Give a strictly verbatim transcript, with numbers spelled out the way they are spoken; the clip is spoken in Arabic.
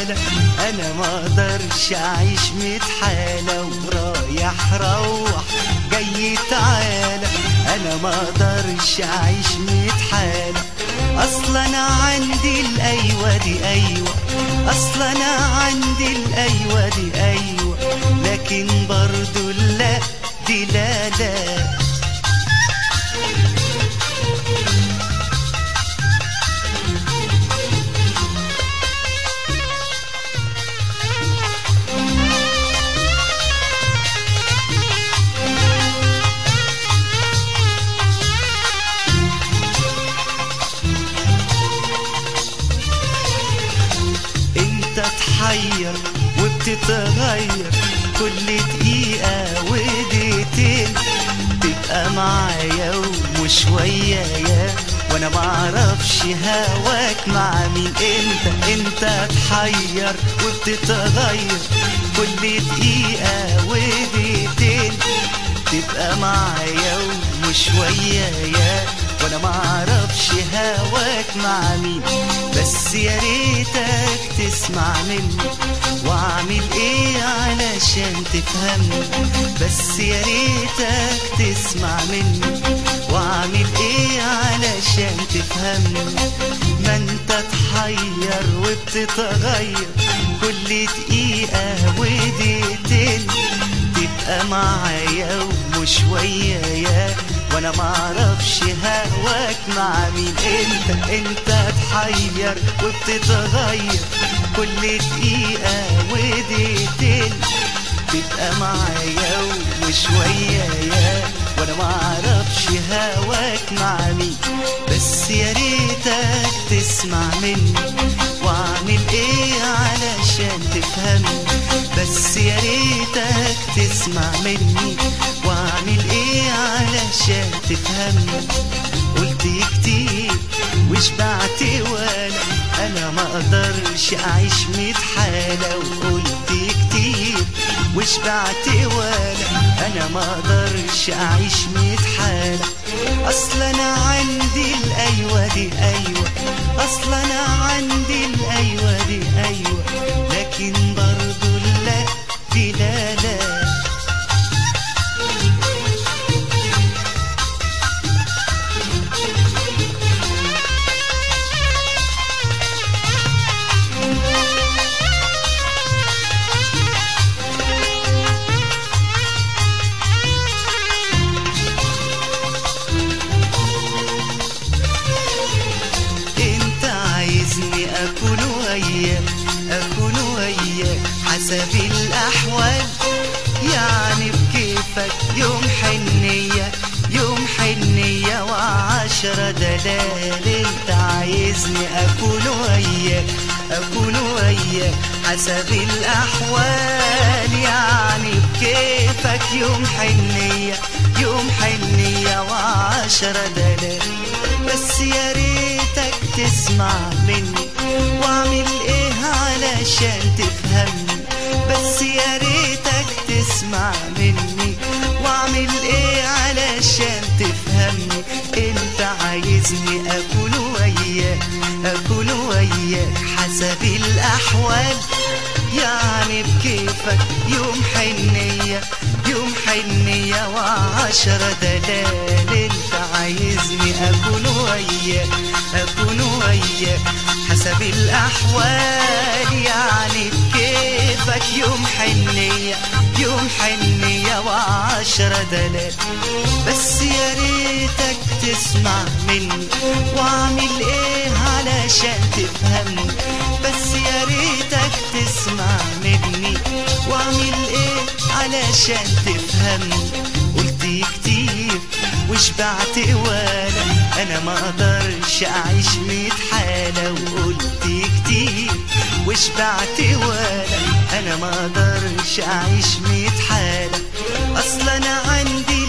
حالة، انا ما اقدرش اعيش ميت حالة ورايح روح جاي تعالى، انا ما اقدرش اعيش ميت حالة. اصلا انا عندي الايوة دي ايوة، اصلا انا عندي الايوة دي ايوة، لكن برضو لا دي لا لا. تتحير وبتتغير كل دقيقة ودقيقتين، تبقى معايا ومش ويايا وانا معرفش هواك مع مين. انت انت تحير وبتتغير كل دقيقة ودقيقتين، تبقى معايا ومش ويايا وانا معرفش هواك مع مين. بس يا ريتك تسمع مني واعمل ايه علشان تفهمني، بس يا ريتك تسمع مني واعمل ايه علشان تفهمني. ما انت تحير وبتتغير كل دقيقة ودقيقتين، تبقى معايا ومش ويايا وانا معرفش هواك مع مين. انت انت تحير وبتتغير كل دقيقة ودقيقتين، تبقى معايا ومش ويايا وانا معرفش هواك مع مين. بس يا ريتك تسمع مني واعمل ايه علشان تفهمني، بس يا ريتك تسمع مني واعمل ايه علشان تفهمني. قلت كتير وشبعت ولا انا ما اقدرش اعيش ميت حالة، وقلت كتير وشبعت ولا انا ما اقدرش اعيش ميت حالة. اصلا انا عندي الايوة دي ايوة، اصلا انا عندي الايوة دي ايوة، لكن برضو لا دي لا لا. أكون وياك أكون وياك حسب الأحوال، يعني بكيفك يوم حنية يوم حنية وعشرة دلال. انت عايزني أكون وياك أكون وياك حسب الأحوال، يعني بكيفك يوم حنية يوم حنية وعشرة دلال. بس يا ريتك تسمع مني واعمل ايه علشان تفهمني، بس يا ريتك تسمع مني واعمل ايه علشان تفهمني. انت عايزني اكون وياك اكون وياك حسب الاحوال، يعني بكيفك يوم حنية يوم حنية وعشرة دلال. انت عايزني اكون وياك اكون وياك حسب الاحوال، يعني بكيفك يوم حنية يوم حنية وعشرة دلال. بس يا ريتك تسمع مني واعمل ايه علشان تفهمني، بس يا ريتك تسمع مني واعمل ايه علشان تفهمني. قلت كتير وشبعت ولا انا ما اقدرش اعيش ميت حالة، وقلت كتير وشبعت ولا انا ما اقدرش اعيش ميت حالة. اصلا انا عندي